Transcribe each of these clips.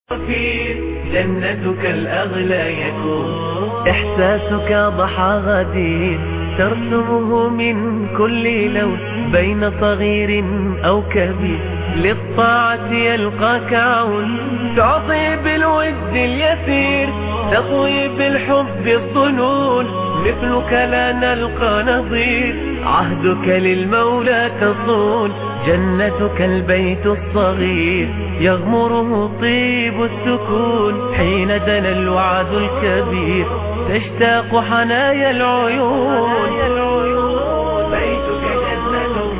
جنتك الأغلى يكون إحساسك ضحى غدير ترسمه من كل لون بين صغير أو كبير للطاعة يلقاك عون تعطي بالود اليسير تطوي بالحب الظنون مثلك لا نلقى نظير عهدك للمولى تصون جنتك البيت الصغير يغمره طيب السكون حين دنا الوعد الكبير تشتاق حنايا العيون بيتك جنة.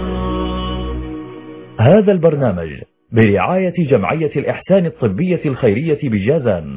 هذا البرنامج برعاية جمعية الإحسان الطبية الخيرية بجازان.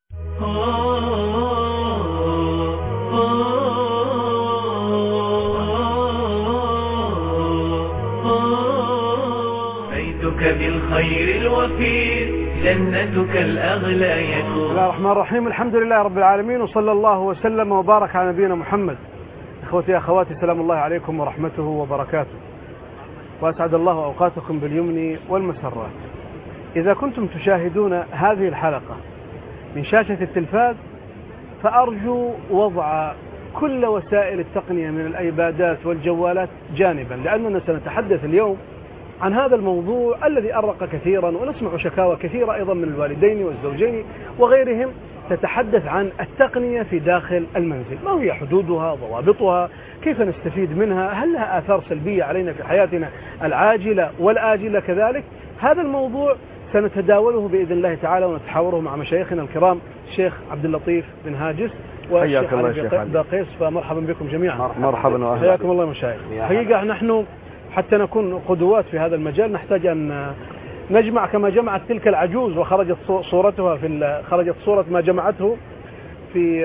بيتك بالخير الوفير جنتك الأغلى يكون. بسم الله الرحمن الرحيم. الحمد لله رب العالمين وصلى الله وسلم وبارك على نبينا محمد. إخوتي أخواتي سلام الله عليكم ورحمته وبركاته، وأسعد الله أوقاتكم باليمن والمسرات. إذا كنتم تشاهدون هذه الحلقة من شاشة التلفاز فأرجو وضع كل وسائل التقنية من الأيبادات والجوالات جانبا، لأننا سنتحدث اليوم عن هذا الموضوع الذي أرق كثيرا، ونسمع شكاوى كثيرة أيضا من الوالدين والزوجين وغيرهم تتحدث عن التقنية في داخل المنزل. ما هي حدودها، ضوابطها، كيف نستفيد منها، هل لها آثار سلبية علينا في حياتنا العاجلة والآجلة كذلك؟ هذا الموضوع سنتداوله بإذن الله تعالى ونتحاوره مع مشايخنا الكرام الشيخ عبد اللطيف بن هاجس والشيخ علي باقيس، فمرحبا بكم جميعا. مرحبا واهلا. حياكم الله مشايخ. حقيقة نحن حتى نكون قدوات في هذا المجال نحتاج أن نجمع كما جمعت تلك العجوز وخرجت صورتها خرجت صورة ما جمعته في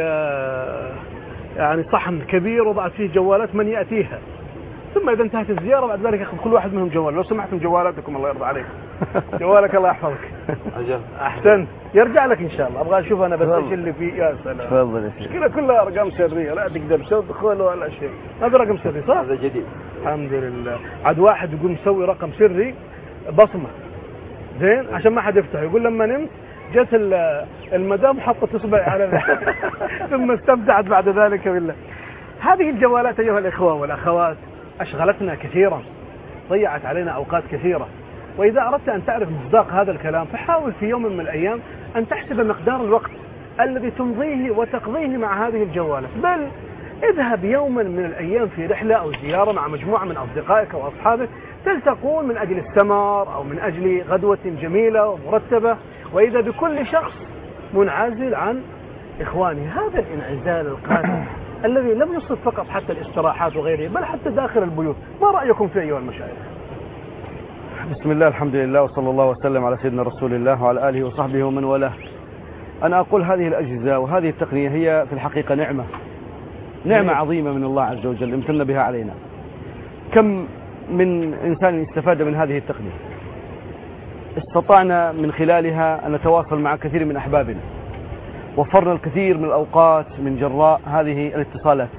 يعني صحن كبير وضعت فيه جوالات من يأتيها، ثم إذا انتهت الزيارة بعد ذلك يأخذ كل واحد منهم جوال. لو سمحتم جوالاتكم الله يرضى عليكم. جوالك الله يحفظك. أحسنت. يرجع لك إن شاء الله. أبغى أشوف أنا بس إيش اللي فيه. يا سلام. تفضل يا شيخ. مشكلة كلها أرقام سرية لا تقدر تدخل ولا شيء. هذا رقم سري صح؟ هذا جديد. الحمد لله. عاد واحد يقول مسوي رقم سري بصمة زين عشان ما حد يفتح، يقول لما نمت جت المدام حطت اصبعي على ثم استمتعت بعد ذلك بالله. هذه الجوالات أيها الإخوة والأخوات أشغلتنا كثيرا، ضيعت علينا أوقات كثيرة، وإذا أردت أن تعرف مصداق هذا الكلام فحاول في يوم من الأيام أن تحسب مقدار الوقت الذي تمضيه وتقضيه مع هذه الجوالات، بل اذهب يوما من الأيام في رحلة أو زيارة مع مجموعة من أصدقائك وأصحابك تلتقون من أجل السمر أو من أجل غدوة جميلة ومرتبة، وإذا بكل شخص منعزل عن إخوانه. هذا الانعزال القاتل الذي لم يصف فقط حتى الاستراحات وغيره بل حتى داخل البيوت. ما رأيكم فيه أيها المشايخ؟ بسم الله الحمد لله وصلى الله وسلم على سيدنا رسول الله وعلى آله وصحبه ومن والاه. أنا أقول هذه الأجهزة وهذه التقنية هي في الحقيقة نعمة عظيمة من الله عز وجل امتن بها علينا. كم من إنسان استفاد من هذه التقنية، استطعنا من خلالها أن نتواصل مع كثير من أحبابنا، وفرنا الكثير من الأوقات من جراء هذه الاتصالات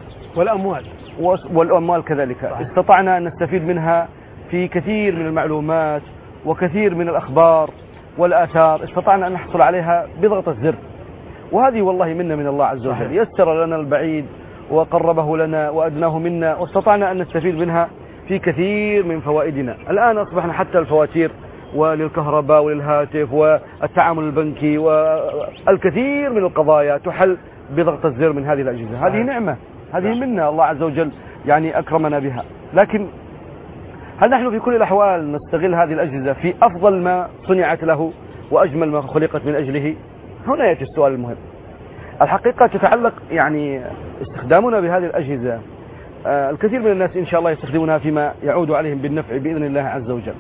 والأموال كذلك. استطعنا أن نستفيد منها في كثير من المعلومات وكثير من الأخبار والآثار، استطعنا أن نحصل عليها بضغطة زر، وهذه والله منا من الله عز وجل. يسر لنا البعيد وقربه لنا وأدناه منا، واستطعنا أن نستفيد منها في كثير من فوائدنا. الآن أصبحنا حتى الفواتير وللكهرباء وللهاتف والتعامل البنكي والكثير من القضايا تحل بضغط الزر من هذه الأجهزة. هذه نعمة، هذه منا الله عز وجل يعني أكرمنا بها. لكن هل نحن في كل الأحوال نستغل هذه الأجهزة في أفضل ما صنعت له وأجمل ما خلقت من أجله؟ هنا يأتي السؤال المهم. الحقيقة تتعلق يعني استخدامنا بهذه الأجهزة، الكثير من الناس إن شاء الله يستخدمونها فيما يعود عليهم بالنفع بإذن الله عز وجل.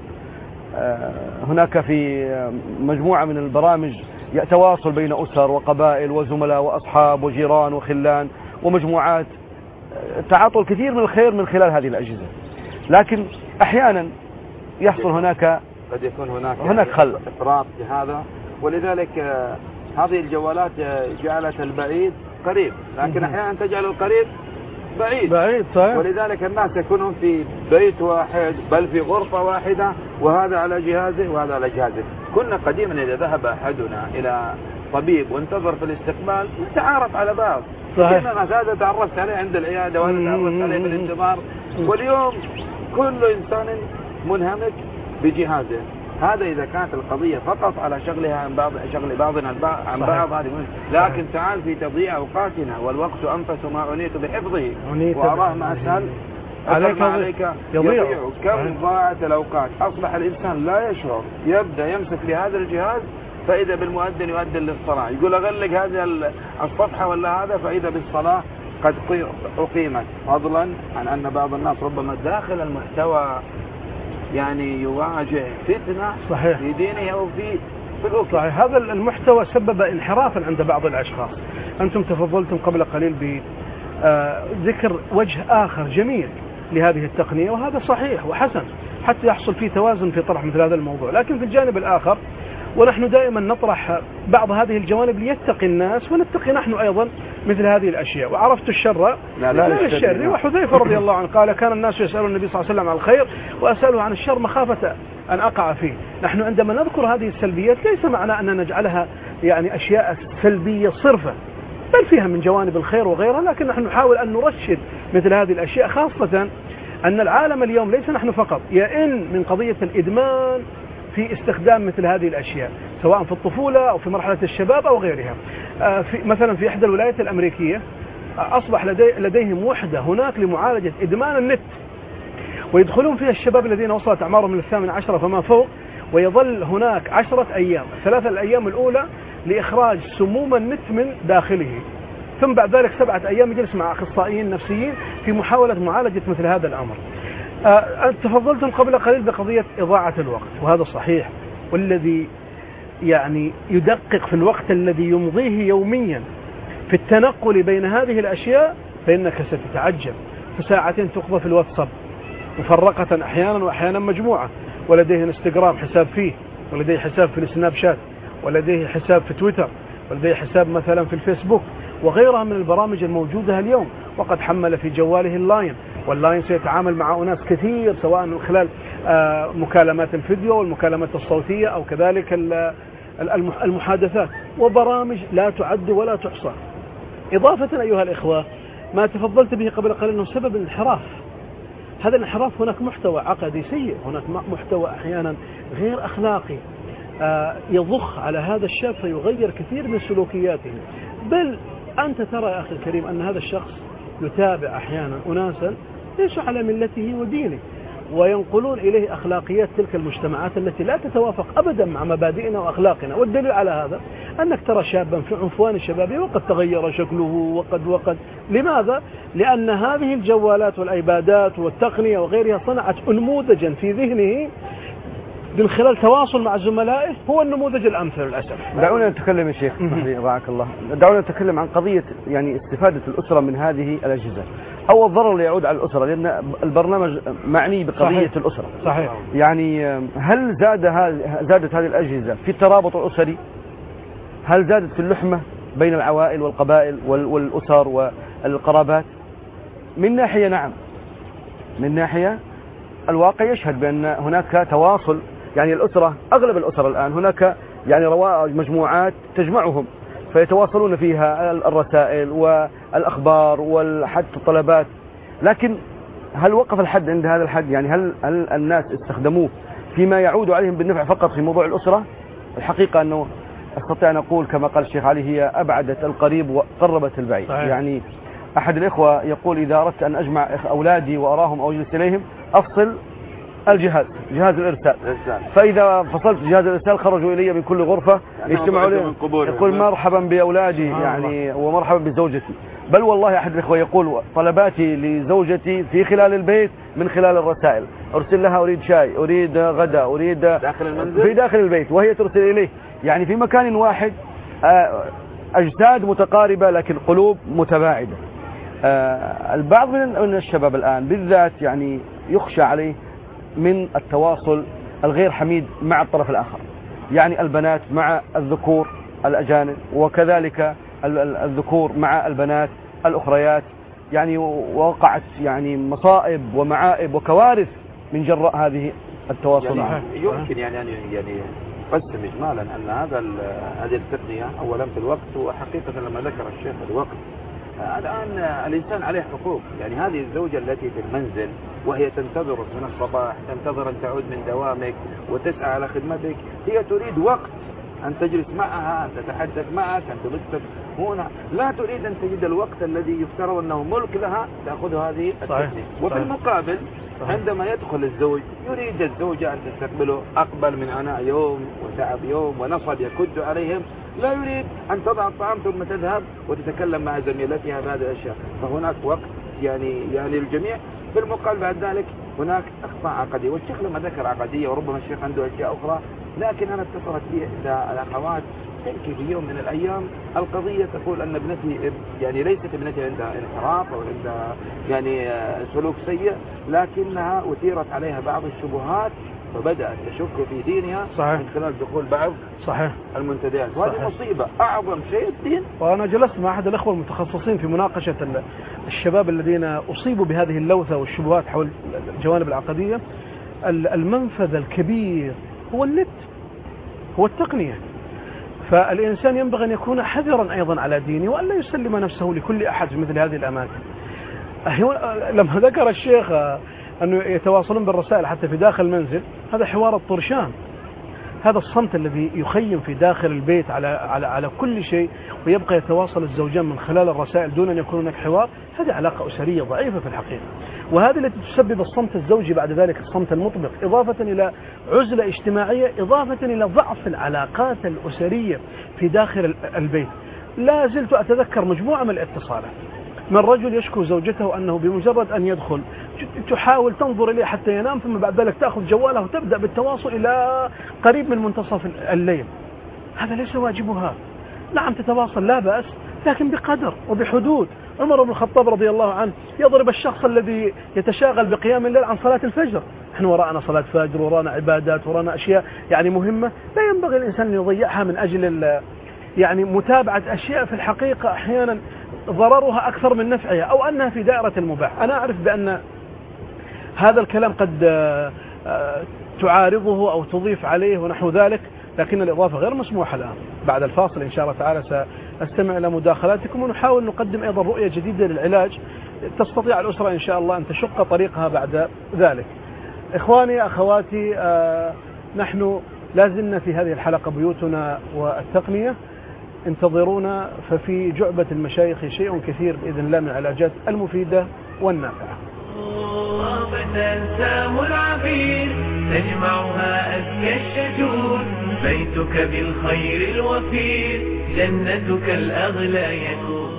هناك في مجموعة من البرامج تواصل بين أسر وقبائل وزملاء وأصحاب وجيران وخلان ومجموعات، تعاطوا الكثير من الخير من خلال هذه الأجهزة. لكن أحيانا يحصل هناك قد يكون هناك خلل إفراط في هذا، ولذلك هذه الجوالات جعلت البعيد قريب، لكن أحيانا تجعل القريب بعيد صحيح. ولذلك الناس يكونون في بيت واحد بل في غرفة واحدة، وهذا على جهازه وهذا على جهازه، كنا قديما إذا ذهب أحدنا إلى طبيب وانتظر في الاستقبال نتعارف على بعض. صحيح. هذا تعرفت عليه عند العيادة وهذا تعرفت عليه بالانتظار. واليوم كل إنسان منهمك بجهازه. هذا إذا كانت القضية فقط على شغلها عن بعض، شغل بعضنا عن بعض، هذه لكن تعال في تضييع أوقاتنا، والوقت أنفس ما عنيت بحفظه وأراه ما أسهل عليك يضيع. كم ضاعت الأوقات. أصبح الإنسان لا يشعر، يبدأ يمسك لهذا الجهاز فإذا بالمؤذن يؤذن للصلاة، يقول أغلق هذه الصفحة ولا هذا، فإذا بالصلاة قد أقيمت، فضلا عن أن بعض الناس ربما داخل المحتوى يعني يواجه فتنة صحيح. في دينه أو في الأخرى. صحيح. هذا المحتوى سبب انحرافا عند بعض الأشخاص. أنتم تفضلتم قبل قليل بذكر وجه آخر جميل لهذه التقنية، وهذا صحيح وحسن حتى يحصل فيه توازن في طرح مثل هذا الموضوع. لكن في الجانب الآخر، ونحن دائما نطرح بعض هذه الجوانب ليتقي الناس ونتقي نحن أيضا مثل هذه الأشياء. وعرفت الشر لا للشر. وحذيفة رضي الله عنه قال: كان الناس يسألون النبي صلى الله عليه وسلم عن الخير وأسأله عن الشر مخافة أن أقع فيه. نحن عندما نذكر هذه السلبيات ليس معنى أن نجعلها يعني أشياء سلبية صرفة، بل فيها من جوانب الخير وغيرها، لكن نحن نحاول أن نرشد مثل هذه الأشياء، خاصة أن العالم اليوم ليس نحن فقط يئن من قضية الإدمان في استخدام مثل هذه الأشياء، سواء في الطفولة أو في مرحلة الشباب أو غيرها. مثلا في إحدى الولايات الأمريكية أصبح لديهم وحدة هناك لمعالجة إدمان النت، ويدخلون فيها الشباب الذين وصلت أعمارهم من 18 فما فوق، ويظل هناك 10 أيام، 3 الأيام الأولى لإخراج سموم النت من داخله، ثم بعد ذلك 7 أيام يجلس مع أخصائيين نفسيين في محاولة معالجة مثل هذا الأمر. تفضلتم قبل قليل بقضية إضاعة الوقت، وهذا صحيح، والذي يعني يدقق في الوقت الذي يمضيه يوميا في التنقل بين هذه الأشياء فإنك ستتعجب. في ساعتين تقضى في الواتساب مفرقة أحيانا وأحيانا مجموعة، ولديه انستغرام حساب فيه، ولديه حساب في السناب شات، ولديه حساب في تويتر، ولديه حساب مثلا في الفيسبوك وغيرها من البرامج الموجودة اليوم، وقد حمل في جواله اللاين، واللاين سيتعامل مع أناس كثير سواء من خلال مكالمات الفيديو والمكالمات الصوتية أو كذلك المحادثات، وبرامج لا تعد ولا تحصى. إضافة أيها الإخوة ما تفضلت به قبل قليل أنه سبب الانحراف. هذا الانحراف هناك محتوى عقدي سيء، هناك محتوى أحيانا غير أخلاقي يضخ على هذا الشاب فيغير كثير من سلوكياته. بل أنت ترى يا أخي الكريم أن هذا الشخص يتابع أحيانا أناسا ليسوا على ملته ودينه، وينقلون إليه أخلاقيات تلك المجتمعات التي لا تتوافق أبدا مع مبادئنا وأخلاقنا. والدليل على هذا أنك ترى شابا في عنفوان الشبابية وقد تغير شكله وقد لماذا؟ لأن هذه الجوالات والأيبادات والتقنية وغيرها صنعت نموذجا في ذهنه من خلال تواصل مع زملائه هو النموذج الأمثل للأسف. دعونا نتكلم يا شيخ، رعاك الله، دعونا نتكلم عن قضية يعني استفادة الأسرة من هذه الأجهزة أو الضرر اللي يعود على الأسرة، لأن البرنامج معني بقضية صحيح. الأسرة صحيح. يعني هل زادت هذه الأجهزة في الترابط الأسري؟ هل زادت في اللحمة بين العوائل والقبائل والأسر والقرابات؟ من ناحية نعم، من ناحية الواقع يشهد بأن هناك تواصل، يعني الأسرة أغلب الأسر الآن هناك يعني روائج مجموعات تجمعهم فيتواصلون فيها الرسائل والأخبار وحتى الطلبات. لكن هل وقف الحد عند هذا الحد؟ يعني هل الناس استخدموه فيما يعود عليهم بالنفع فقط في موضوع الأسرة؟ الحقيقة أنه أستطيع أن أقول كما قال الشيخ علي هي أبعدت القريب وقربت البعيد. صحيح. يعني أحد الإخوة يقول إذا أردت أن أجمع أولادي وأراهم أو أجلس إليهم أفصل جهاز الإرسال، فإذا فصلت جهاز الإرسال خرجوا إلي من كل غرفة يجتمعوا لي يقول مرحبا بأولادي يعني ومرحبا بزوجتي. بل والله أحد الإخوة يقول طلباتي لزوجتي في خلال البيت من خلال الرسائل، أرسل لها أريد شاي، أريد غدا، أريد داخل المنزل في داخل البيت، وهي ترسل إليه، يعني في مكان واحد، أجساد متقاربة لكن قلوب متباعدة. البعض من الشباب الآن بالذات يعني يخشى عليه من التواصل الغير حميد مع الطرف الآخر، يعني البنات مع الذكور الأجانب وكذلك الذكور مع البنات الأخريات، يعني وقعت يعني مصائب ومعائب وكوارث من جراء هذه التواصل. يعني يمكن يعني أقسم إجمالا أن هذه التقنية أولا في الوقت، وحقيقة لما ذكر الشيخ الوقت، الآن الإنسان عليه حقوق. يعني هذه الزوجة التي في المنزل وهي تنتظرك من الصباح، تنتظر أن تعود من دوامك وتسعى على خدمتك، هي تريد وقت أن تجلس معها، أن تتحدث معك، أن تمسك هنا، لا تريد أن تجد الوقت الذي يفترض أنه ملك لها تأخذ هذه التقنية. وفي المقابل عندما يدخل الزوج يريد الزوجة أن تستقبله أقبل من عناء يوم وتعب يوم ونصب يكد عليهم، لا يريد أن تضع الطعام ثم تذهب وتتكلم مع زميلتها بهذه الأشياء. فهناك وقت يعني الجميع. في المقابل بعد ذلك هناك أخطاء عقدية، والشيخ لما ذكر عقدية وربما الشيخ عنده أشياء أخرى، لكن أنا اتصلت بي إحدى الأخوات تحكي في يوم من الأيام القضية، تقول أن ابنتي يعني ليست ابنتي عندها انحراف أو عندها يعني سلوك سيء، لكنها أثيرت عليها بعض الشبهات فبدأت تشك في دينها من خلال دخول بعض المنتديات، وهذه مصيبة أعظم شيء الدين. وأنا جلست مع أحد الأخوة المتخصصين في مناقشة الشباب الذين أصيبوا بهذه اللوثة والشبهات حول الجوانب العقدية. المنفذ الكبير هو النت، هو التقنية. فالإنسان ينبغي أن يكون حذرا أيضا على دينه وأن لا يسلم نفسه لكل أحد في مثل هذه الأماكن. لما ذكر الشيخ أنه يتواصلون بالرسائل حتى في داخل المنزل، هذا حوار الطرشان، هذا الصمت الذي يخيم في داخل البيت على كل شيء، ويبقى يتواصل الزوجان من خلال الرسائل دون أن يكون هناك حوار. هذه علاقة أسرية ضعيفة في الحقيقة، وهذه التي تسبب الصمت الزوجي بعد ذلك، الصمت المطبق، إضافة إلى عزلة اجتماعية، إضافة إلى ضعف العلاقات الأسرية في داخل البيت. لا زلت أتذكر مجموعة من الاتصالات من رجل يشكو زوجته أنه بمجرد أن يدخل تحاول تنظر إليه حتى ينام، ثم بعد ذلك تأخذ جواله وتبدأ بالتواصل إلى قريب من منتصف الليل. هذا ليس واجبها. نعم تتواصل لا بأس، لكن بقدر وبحدود. عمر بن الخطاب رضي الله عنه يضرب الشخص الذي يتشاغل بقيام الليل عن صلاة الفجر. نحن وراءنا صلاة فجر، وراءنا عبادات، وراءنا أشياء يعني مهمة، لا ينبغي الإنسان أن يضيعها من أجل يعني متابعة أشياء في الحقيقة أحيانا ضررها أكثر من نفعها، أو أنها في دائرة المباح. أنا أعرف بأن هذا الكلام قد تعارضه أو تضيف عليه ونحو ذلك، لكن الإضافة غير مسموحة الآن. بعد الفاصل إن شاء الله تعالى سأستمع إلى مداخلاتكم، ونحاول نقدم أيضا رؤية جديدة للعلاج تستطيع الأسرة إن شاء الله أن تشق طريقها بعد ذلك. إخواني أخواتي، نحن لازلنا في هذه الحلقة بيوتنا والتقنية. انتظرونا، ففي جعبة المشايخ شيء كثير بإذن الله من العلاجات المفيدة والنافعة. فتنسام العبير تجمعها أزكى الشجون، بيتك بالخير الوفير جنتك الأغلى يكون.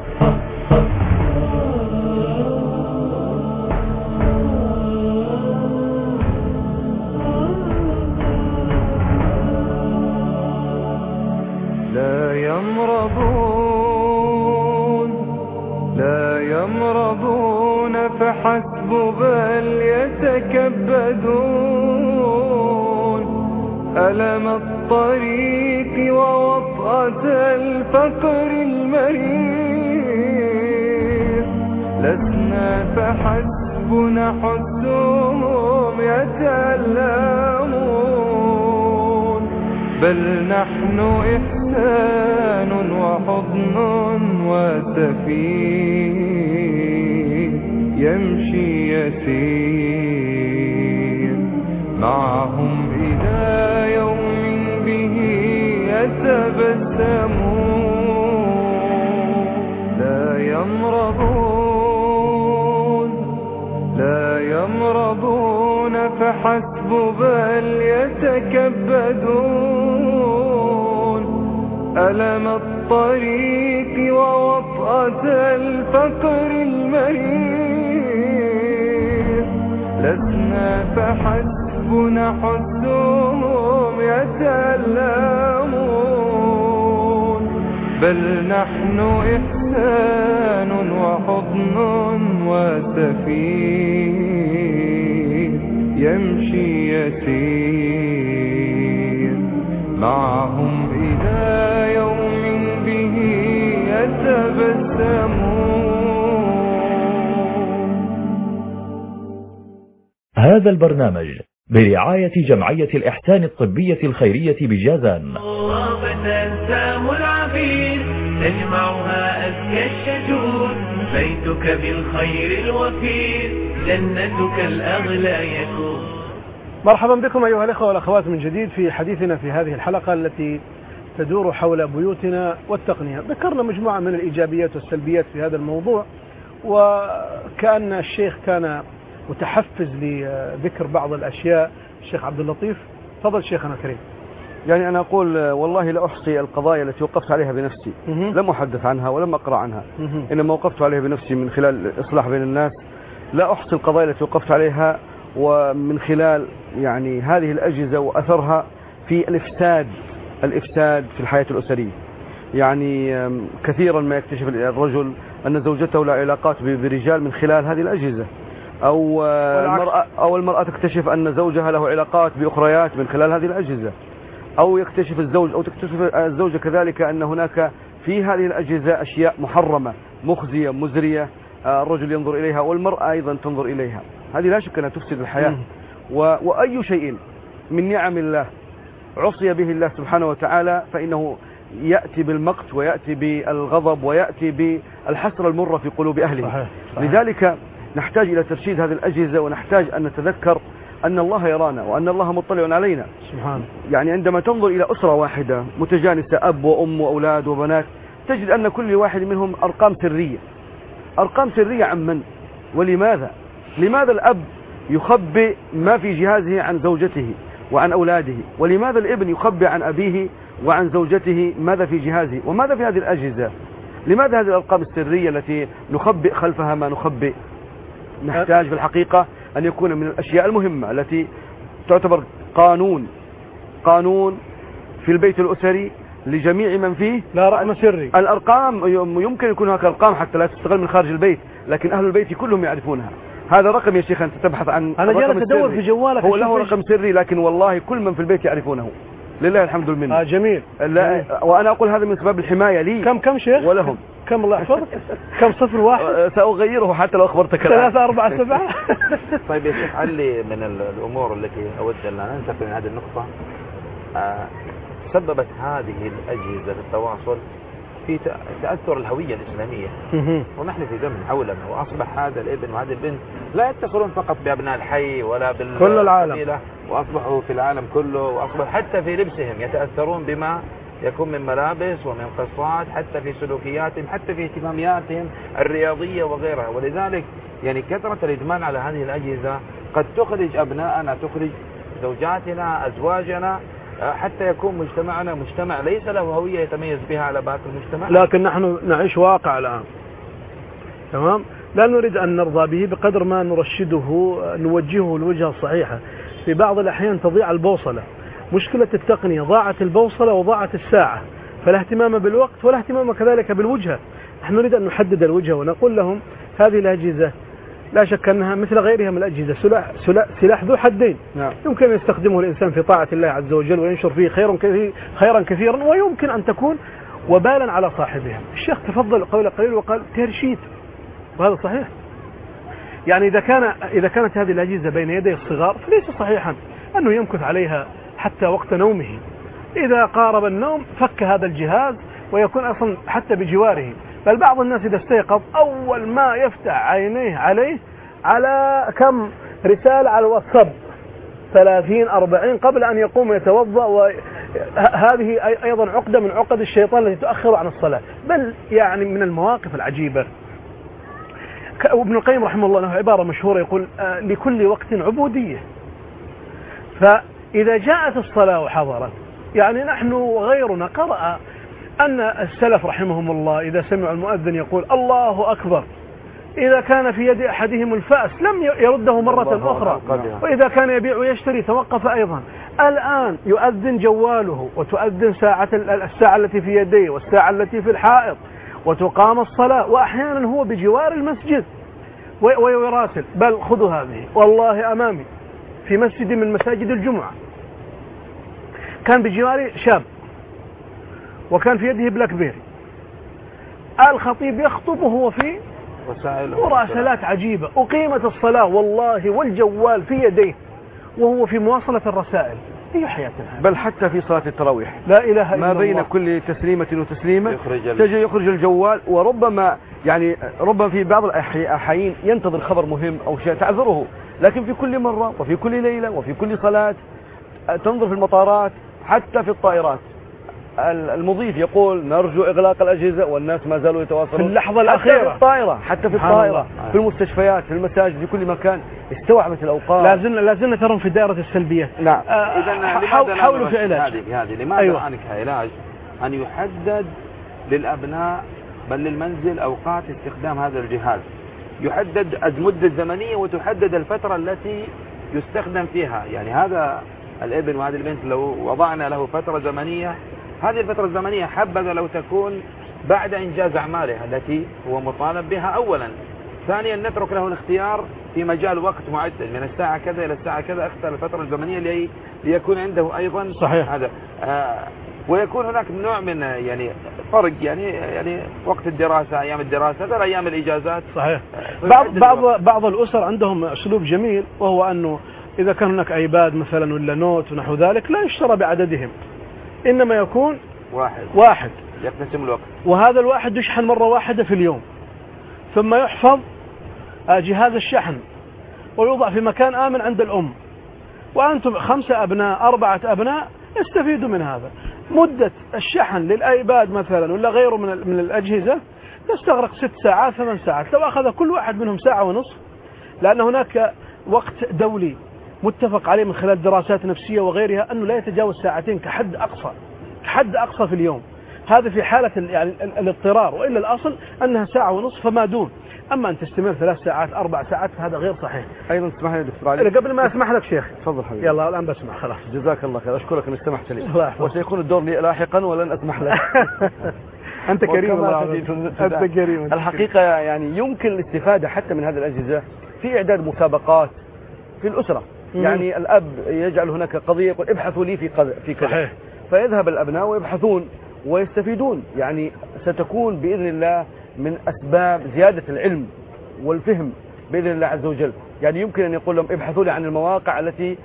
لا يمرضون فحسب بل يتكبدون، ألم الطريق ووطأة الفقر المرير، لسنا فحسب نحسهم يتألمون، بل نحن إحسان وحضن وسفير يمشي يسير معهم إلى يوم به يتبسمون. لا يمرضون فحسب بل يتكبدون، ألم الطريق ووطأة الفقر المرير، لسنا فحسب نحسهم يتألمون، بل نحن إحسان وحضن وسفير يمشي يسير معهم إلى يوم به يتبسمون. هذا البرنامج برعاية جمعية الإحسان الطبية الخيرية بجازان. غابة سام العبير تجمعها أزكى الشجور، بيتك بالخير الوفير جنتك الأغلى يكون. مرحبا بكم أيها الأخوة والأخوات من جديد في حديثنا في هذه الحلقة التي تدور حول بيوتنا والتقنية. ذكرنا مجموعة من الإيجابيات والسلبيات في هذا الموضوع، وكأن الشيخ كان متحفز لذكر بعض الأشياء. الشيخ عبد اللطيف، تفضل شيخنا الكريم. يعني أنا أقول والله لا أحصي القضايا التي وقفت عليها بنفسي، لم أحدث عنها ولم أقرأ عنها، إنما وقفت عليها بنفسي من خلال الإصلاح بين الناس. لا أحصي القضايا التي وقفت عليها ومن خلال يعني هذه الأجهزة وأثرها في الإفساد في الحياة الأسرية. يعني كثيرا ما يكتشف الرجل أن زوجته لا علاقات برجال من خلال هذه الأجهزة، أو المرأة تكتشف أن زوجها له علاقات بأخريات من خلال هذه الأجهزة، أو يكتشف الزوج أو تكتشف الزوجة كذلك أن هناك في هذه الأجهزة أشياء محرمة مخزية مزرية الرجل ينظر إليها والمرأة أيضا تنظر إليها. هذه لا شك أنها تفسد الحياة. وأي شيء من نعم الله عصي به الله سبحانه وتعالى فإنه يأتي بالمقت ويأتي بالغضب ويأتي بالحسرة المرة في قلوب أهله. صحيح. لذلك نحتاج إلى ترشيد هذه الأجهزة، ونحتاج أن نتذكر أن الله يرانا وأن الله مطلع علينا سبحانه. يعني عندما تنظر إلى أسرة واحدة متجانسة، أب وأم وأولاد وبنات، تجد أن كل واحد منهم أرقام سرية عن من؟ ولماذا؟ لماذا الأب يخبئ ما في جهازه عن زوجته وعن أولاده؟ ولماذا الابن يخبئ عن أبيه وعن زوجته ماذا في جهازه وماذا في هذه الأجهزة؟ لماذا هذه الأرقام السرية التي نخبئ خلفها ما نخبئ؟ نحتاج في الحقيقة أن يكون من الأشياء المهمة التي تعتبر قانون في البيت الأسري لجميع من فيه. لا رقم سري. الأرقام يمكن يكون هناك أرقام حتى لا تستغل من خارج البيت، لكن أهل البيت كلهم يعرفونها. هذا رقم يا شيخ أنت تبحث عن. أنا جالس أدور في جوالك. هو له رقم سري، لكن والله كل من في البيت يعرفونه. لله الحمد والمنة. جميل. لا وأنا أقول هذا من سبب الحماية لي. كم شيخ؟ ولهم. كم الله يحفظك؟ كم 01؟ سأغيره حتى لو أخبرتك 3 4 7. طيب يا شيخ علي، من الأمور التي أود أن ننتقل من هذه النقطة، سببت هذه الأجهزة للتواصل في تأثر الهوية الإسلامية، ونحن في زمن حولنا، وأصبح هذا الابن وهذه البنت لا يتصلون فقط بأبناء الحي ولا كل العالم، وأصبحوا في العالم كله، وأصبح حتى في لبسهم يتأثرون بما يكون من ملابس ومن قصات، حتى في سلوكياتهم، حتى في اهتماماتهم الرياضية وغيرها. ولذلك يعني كثرة الإدمان على هذه الأجهزة قد تخرج أبناءنا، تخرج زوجاتنا، أزواجنا، حتى يكون مجتمعنا مجتمع ليس له هوية يتميز بها على باقي المجتمع. لكن نحن نعيش واقع الآن، تمام؟ لا نريد أن نرضى به بقدر ما نرشده، نوجهه الوجهة الصحيحة. في بعض الأحيان تضيع البوصلة. مشكلة التقنية ضاعت البوصلة وضاعت الساعة، فلا اهتمام بالوقت ولا اهتمام كذلك بالوجهة. نحن نريد أن نحدد الوجهة ونقول لهم هذه الأجهزة لا شك أنها مثل غيرها من الأجهزة سلاح ذو حدين. نعم. يمكن أن يستخدمه الإنسان في طاعة الله عز وجل وينشر فيه خيرا كثيرا، ويمكن أن تكون وبالا على صاحبها. الشيخ تفضل قول قليل وقال ترشيد، وهذا صحيح. يعني إذا كانت هذه الأجهزة بين يدي الصغار فليس صحيحا أنه يمكث عليها حتى وقت نومه. إذا قارب النوم فك هذا الجهاز ويكون أصلا حتى بجواره. بل بعض الناس إذا استيقظ أول ما يفتح عينيه على كم رسالة على الواتساب 30-40 قبل أن يقوم يتوضأ. وهذه أيضا عقدة من عقد الشيطان التي تؤخر عن الصلاة. بل يعني من المواقف العجيبة، ابن القيم رحمه الله له عبارة مشهورة يقول لكل وقت عبودية. فإذا جاءت الصلاة وحضرت، يعني نحن وغيرنا قرأ أن السلف رحمهم الله إذا سمعوا المؤذن يقول الله أكبر، إذا كان في يد أحدهم الفأس لم يرده مرة أخرى، وإذا كان يبيع ويشتري توقف أيضا. الآن يؤذن جواله وتؤذن الساعة التي في يديه والساعة التي في الحائط، وتقام الصلاة، وأحيانا هو بجوار المسجد ويراسل. بل خذوا هذه والله أمامي في مسجد من مساجد الجمعة كان بجواري شاب وكان في يده بلاك بيري، الخطيب يخطب وهو في مراسلات عجيبة، أقيمت الصلاة والله والجوال في يديه وهو في مواصلة الرسائل. أي حياة هذه؟ بل حتى في صلاة التراويح لا إله إلا الله، ما بين كل تسليمة وتسليمة يخرج يخرج الجوال، وربما ربما في بعض الأحيان ينتظر خبر مهم أو شيء تعذره، لكن في كل مرة وفي كل ليلة وفي كل صلاة تنظر في المطارات حتى في الطائرات المضيف يقول نرجو إغلاق الأجهزة، والناس ما زالوا يتواصلون في اللحظة الأخيرة، حتى في الطائرة، حتى في الطائرة، في المستشفيات، في المساجد، في كل مكان استوعبت الأوقات. لازلنا ترون في دائرة السلبية. نعم. حاولوا فعلها. هذه لماذا أيوة. كعلاج أن يحدد للأبناء بل للمنزل أوقات استخدام هذا الجهاز، يحدد المدة الزمنية وتحدد الفترة التي يستخدم فيها. يعني هذا الابن وهذه البنت لو وضعنا له فترة زمنية، هذه الفترة الزمنية حبذا لو تكون بعد إنجاز أعماله التي هو مطالب بها أولا. ثانيا نترك له الاختيار في مجال وقت معدد من الساعة كذا إلى الساعة كذا، اختار الفترة الزمنية ليكون عنده أيضا صحيح. هذا ويكون هناك نوع من يعني فرق يعني وقت الدراسة، أيام الدراسة، هذا أيام الإجازات. صحيح. بعض الأسر عندهم أسلوب جميل، وهو أنه إذا كان هناك ايباد مثلا ولا نوت ونحو ذلك لا يشترى بعددهم، إنما يكون واحد يقتسم الوقت، وهذا الواحد يشحن مرة واحدة في اليوم، ثم يحفظ جهاز الشحن ويوضع في مكان آمن عند الأم، وأنتم 5 أبناء 4 أبناء استفيدوا من هذا. مدة الشحن للآيباد مثلا ولا غيره من الأجهزة تستغرق 6 ساعات 8 ساعات، لو أخذ كل واحد منهم 1.5 ساعة، لأن هناك وقت دولي متفق عليه من خلال دراسات نفسية وغيرها أنه لا يتجاوز 2 ساعات كحد أقصى في اليوم. هذا في حالة يعني الاضطرار، وإلا الأصل أنها 1.5 ساعة فما دون. أما أن تستمر 3 ساعات 4 ساعات فهذا غير صحيح. أيضا اسمح لي دكتور علي قبل ما أسمح لك شيخ، تفضل حبيبي. يلا الآن بسمع خلاص. جزاك الله خير، أشكرك أن استمحت لي، وسيكون الدور لي لاحقا ولن أسمح لك. أنت كريم. أنت كريم. الحقيقة يعني يمكن الاستفادة حتى من هذه الأجهزة في إعداد مسابقات في الأسرة. يعني الأب يجعل هناك قضية يقول ابحثوا لي في كذا، فيذهب الأبناء ويبحثون ويستفيدون. يعني ستكون بإذن الله من أسباب زيادة العلم والفهم بإذن الله عز وجل. يعني يمكن أن يقول لهم ابحثوا لي عن المواقع التي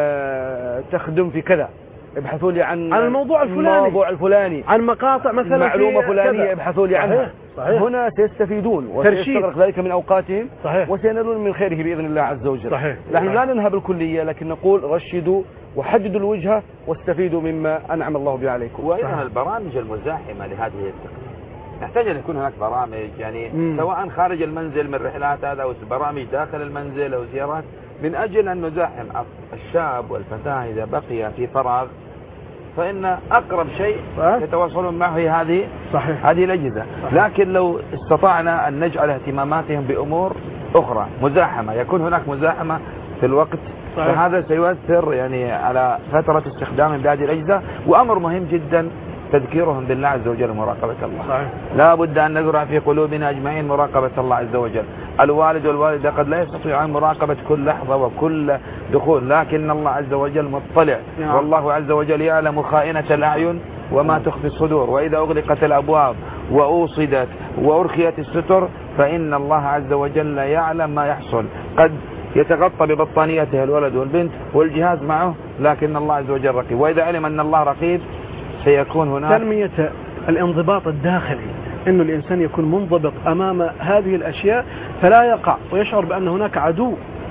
تخدم في كذا، ابحثوا لي عن الموضوع الفلاني، عن مقاطع مثلا معلومة فلانية ابحثوا لي عنها. صحيح. هنا سيستفيدون وسيستغرق ذلك من أوقاتهم. صحيح. وسينالون من خيره بإذن الله عز وجل. صحيح. نحن لا ننهى بالكلية، لكن نقول رشدوا وحددوا الوجهة واستفيدوا مما أنعم الله به عليكم. وأيضا البرامج المزاحمة لهذه التقنية نحتاج أن يكون هناك برامج يعني سواء خارج المنزل من رحلات هذا أو برامج داخل المنزل أو زيارات، من أجل أن نزاحم الشاب والفتاة إذا بقي في فراغ، فإن أقرب شيء يتواصلون معه هذه الأجهزة. لكن لو استطعنا أن نجعل اهتماماتهم بأمور أخرى مزاحمة، يكون هناك مزاحمة في الوقت، فهذا سيؤثر يعني على فترة استخدامهم بهذه الأجهزة. وأمر مهم جدا تذكيرهم بالله عز وجل ومراقبة الله. لا بد أن نزرع في قلوبنا أجمعين مراقبة الله عز وجل. الوالد والوالدة قد لا يستطيعون مراقبة كل لحظة وكل دخول، لكن الله عز وجل مطلع. والله عز وجل يعلم خائنة الأعين وما تخفي الصدور. وإذا أغلقت الأبواب وأوصدت وأرخيت الستر فإن الله عز وجل يعلم ما يحصل. قد يتغطى ببطانيته الولد والبنت والجهاز معه، لكن الله عز وجل رقيب. وإذا علم أن الله رقيب سيكون هناك تنمية الانضباط الداخلي، إنه الإنسان يكون منضبط أمام هذه الأشياء فلا يقع ويشعر بأن هناك عدو.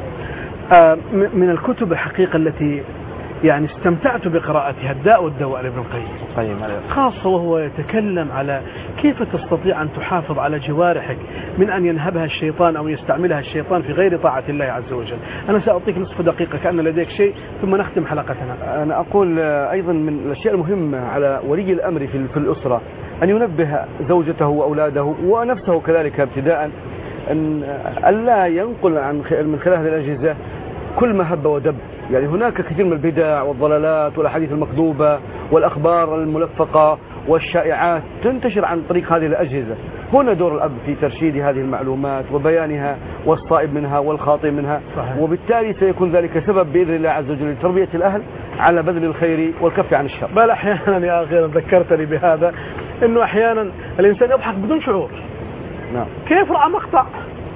من الكتب الحقيقة التي يعني استمتعت بقراءتها الداء والدواء لابن القيم، خاصة وهو يتكلم على كيف تستطيع أن تحافظ على جوارحك من أن ينهبها الشيطان أو يستعملها الشيطان في غير طاعة الله عز وجل. أنا سأعطيك نصف دقيقة كأن لديك شيء ثم نختم حلقتنا. أنا أقول أيضا من الأشياء المهمة على ولي الأمر في الأسرة أن ينبه زوجته وأولاده ونفسه كذلك ابتداء أن لا ينقل من خلال هذه الأجهزة كل ما هب ودب. يعني هناك كثير من البدع والضلالات والأحاديث المكذوبة والأخبار الملفقة والشائعات تنتشر عن طريق هذه الأجهزة. هنا دور الأب في ترشيد هذه المعلومات وبيانها والصائب منها والخاطئ منها. صحيح. وبالتالي سيكون ذلك سبب بإذن الله عز وجل لتربية الأهل على بذل الخير والكف عن الشر. بل أحيانا يا أخي ذكرتني بهذا، إنه أحيانا الإنسان يضحك بدون شعور. نعم. كيف رأى مقطع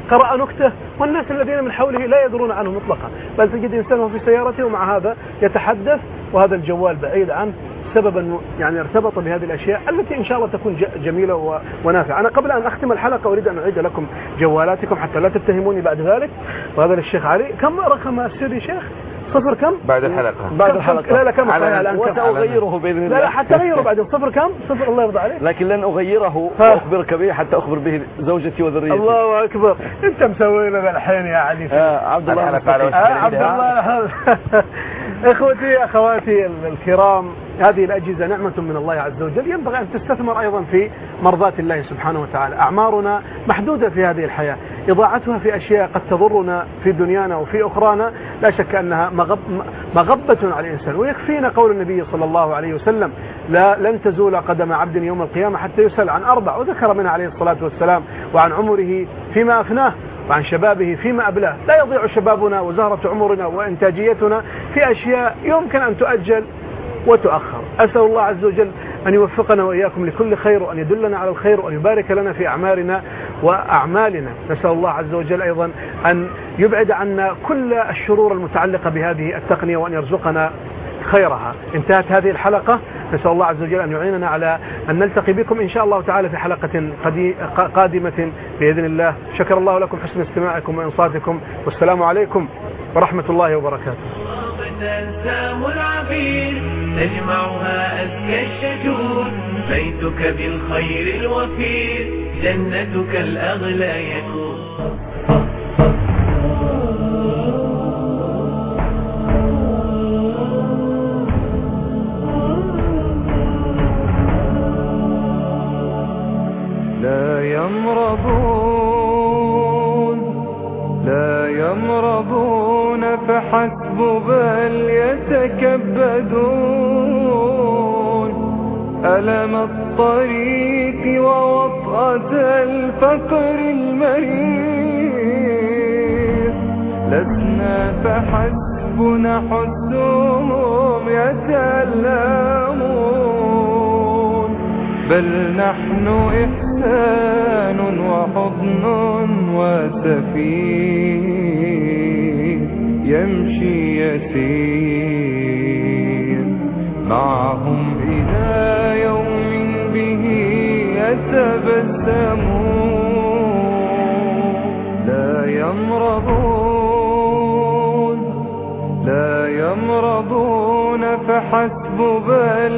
قرأ نكتة والناس الذين من حوله لا يدرون عنه مطلقا، بل تجد إنسان وهو في سيارته ومع هذا يتحدث وهذا الجوال بعيد عنه، سببا يعني ارتبط بهذه الأشياء التي إن شاء الله تكون جميلة ونافعة. أنا قبل أن أختم الحلقة أريد أن أعيد لكم جوالاتكم حتى لا تتهموني بعد ذلك، وهذا للشيخ علي. كم رقم السري شيخ؟ 0 كم؟ بعد الحلقة. بعد الحلقة. لا كم الآن؟ وسأغيره بإذن الله. لا حتى غيره بعدين. 0 كم؟ 0 الله يرضى عليك. لكن لن أغيره وأخبرك به حتى أخبر به زوجتي وذريتي. الله أكبر. أنت مسوي لنا الحين يا علي. عبد الله عبد الله. إخوتي أخواتي الكرام، هذه الأجهزة نعمة من الله عز وجل، ينبغي أن تستثمر أيضا في مرضات الله سبحانه وتعالى. أعمارنا محدودة في هذه الحياة، إضاعتها في أشياء قد تضرنا في دنيانا وفي أخرانا لا شك أنها مغبة على الإنسان. ويكفينا قول النبي صلى الله عليه وسلم: لن تزول قدم عبد يوم القيامة حتى يسأل عن 4، وذكر منها عليه الصلاة والسلام: وعن عمره فيما أفناه، وعن شبابه فيما أبلاه. لا يضيع شبابنا وزهرة عمرنا وإنتاجيتنا في أشياء يمكن أن تؤجل وتؤخر. أسأل الله عز وجل أن يوفقنا وإياكم لكل خير، وأن يدلنا على الخير، وأن يبارك لنا في أعمارنا وأعمالنا. نسأل الله عز وجل أيضا أن يبعد عنا كل الشرور المتعلقة بهذه التقنية، وأن يرزقنا خيرها. انتهت هذه الحلقة، نسأل الله عز وجل أن يعيننا على أن نلتقي بكم إن شاء الله تعالى في حلقة قادمة بإذن الله. شكر الله لكم حسن استماعكم وإنصاتكم، والسلام عليكم ورحمة الله وبركاته. ألسام العبير تجمعها أزكى الشجور، بيتك بالخير الوفير، جنتك الأغلى يكون. لا يمرضون فحسب بل يتكبدون، ألم الطريق ووطأة الفقر المريض، لسنا فحسبنا حسهم يتألمون، بل نحن إحسان وحضن وسفير يمشي يسير معهم إلى يوم به يتبسمون. لا يمرضون فحسب بل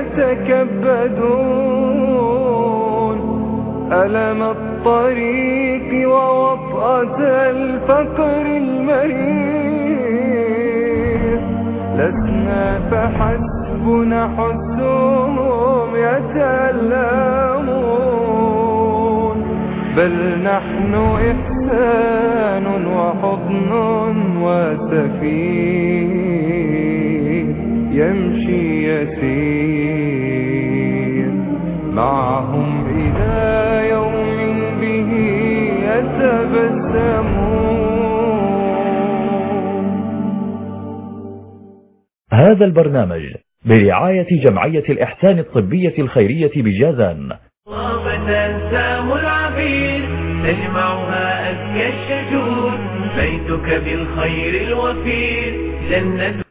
يتكبدون، ألم الطريق ووطأة الفقر المريض، لسنا فحسبنا حسهم يتألمون، بل نحن إحسان وحضن وسفير يمشي يسير معهم إلى يوم به يتبسمون. هذا البرنامج برعاية جمعية الإحسان الطبية الخيرية بجازان. طابت ألسام العبير تجمعها أزكى الشجور، بيتك بالخير الوفير، جنة